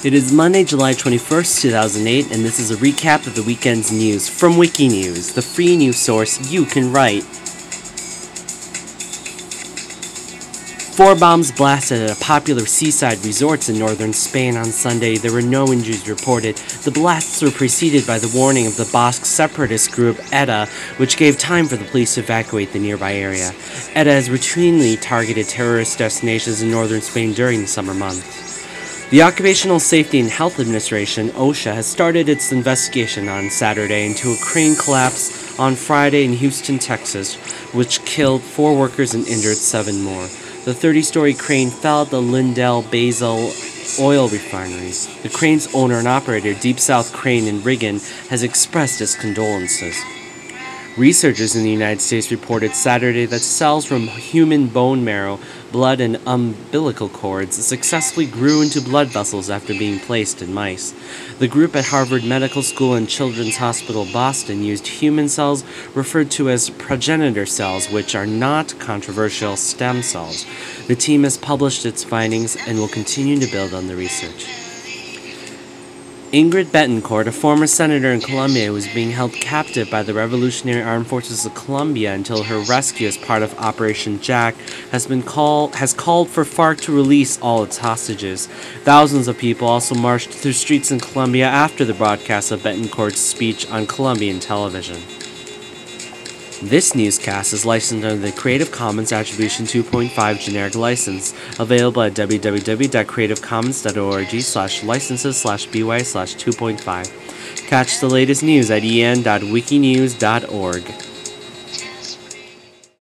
It is Monday, July 21st, 2008, and this is a recap of the weekend's news from Wikinews, the free news source you can write. 4 bombs blasted at a popular seaside resort in northern Spain on Sunday. There were no injuries reported. The blasts were preceded by the warning of the Basque separatist group ETA, which gave time for the police to evacuate the nearby area. ETA has routinely targeted terrorist destinations in northern Spain during the summer months. The Occupational Safety and Health Administration, OSHA, has started its investigation on Saturday into a crane collapse on Friday in Houston, Texas, which killed 4 workers and injured 7 more. The 30-story crane fell at the Lindell Basil oil refinery. The crane's owner and operator, Deep South Crane in Riggin, has expressed his condolences. Researchers in the United States reported Saturday that cells from human bone marrow, blood, and umbilical cords successfully grew into blood vessels after being placed in mice. The group at Harvard Medical School and Children's Hospital Boston used human cells referred to as progenitor cells, which are not controversial stem cells. The team has published its findings and will continue to build on the research. Ingrid Betancourt, a former senator in Colombia who was being held captive by the Revolutionary Armed Forces of Colombia until her rescue as part of Operation Jack, has called for FARC to release all its hostages. Thousands of people also marched through streets in Colombia after the broadcast of Betancourt's speech on Colombian television. This newscast is licensed under the Creative Commons Attribution 2.5 generic license, available at www.creativecommons.org/licenses/by/2.5. Catch the latest news at en.wikinews.org.